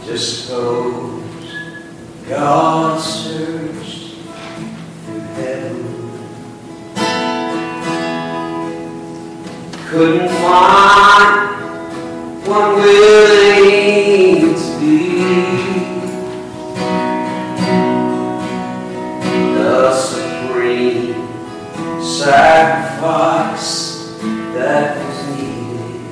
Just suppose God searched through heaven, couldn't find one willing to be the supreme sacrifice that was needed,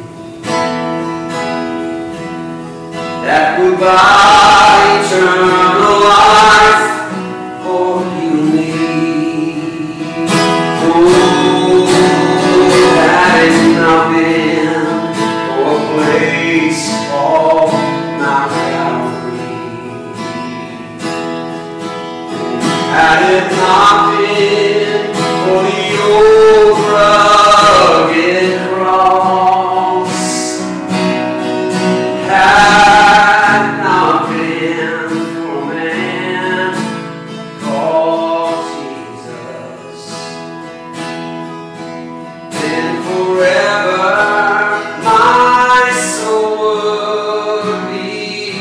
that would buy eternal life for you and me. Oh, had it not been for a place called Mount Calvary, had it not been for the old rugged cross, had not been for a man called Jesus, then forever my soul would be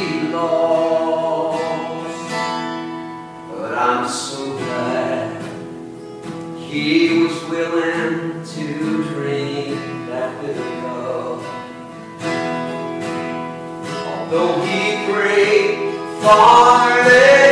lost. But I'm so glad He was willing to drink that bitter cup, although He prayed far